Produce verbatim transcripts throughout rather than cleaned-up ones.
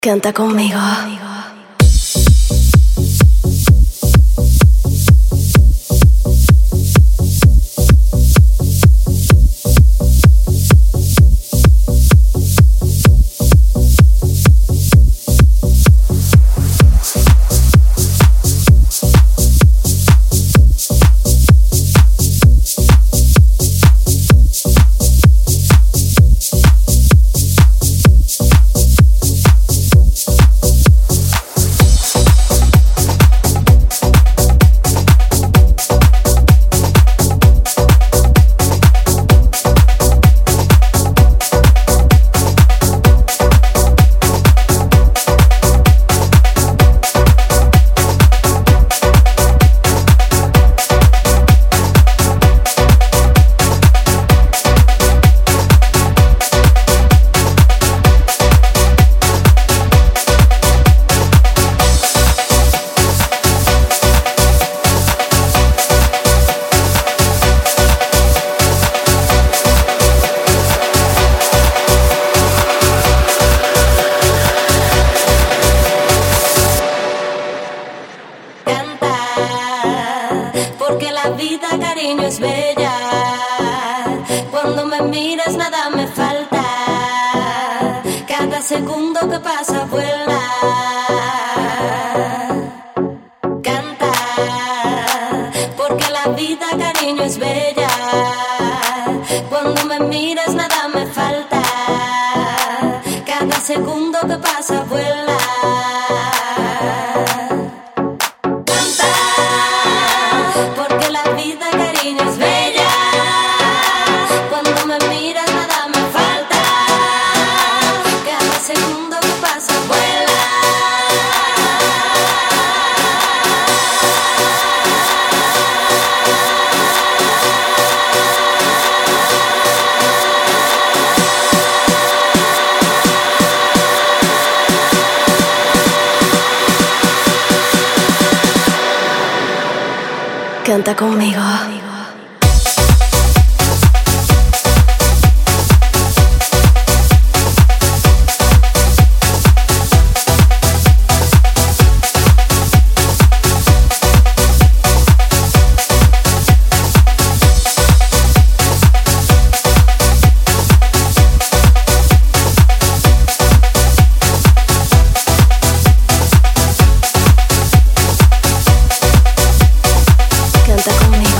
Canta conmigo. Porque la vida, cariño, es bella. Cuando me miras nada me falta. Cada segundo que pasa vuela. Canta, porque la vida, cariño, es bella. Cuando me miras nada me falta. Cada segundo que pasa vuela. Canta conmigo. Canta conmigo.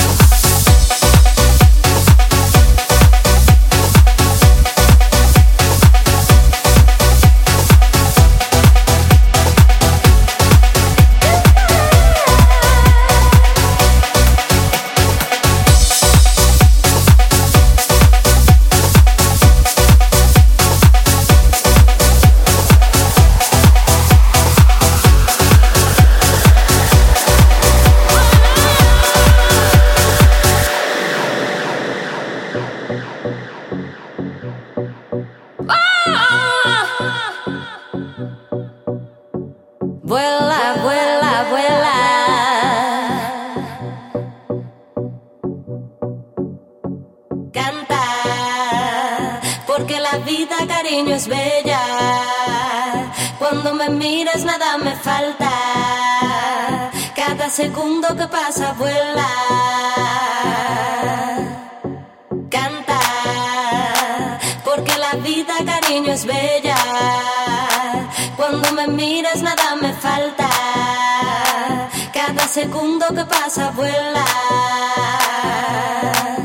Vuela, vuela, vuela. Canta, porque la vida, cariño, es bella. Cuando me miras nada me falta. Cada segundo que pasa vuela. Canta, porque la vida, cariño, es bella. Cuando me miras nada me falta. Cada segundo que pasa vuela.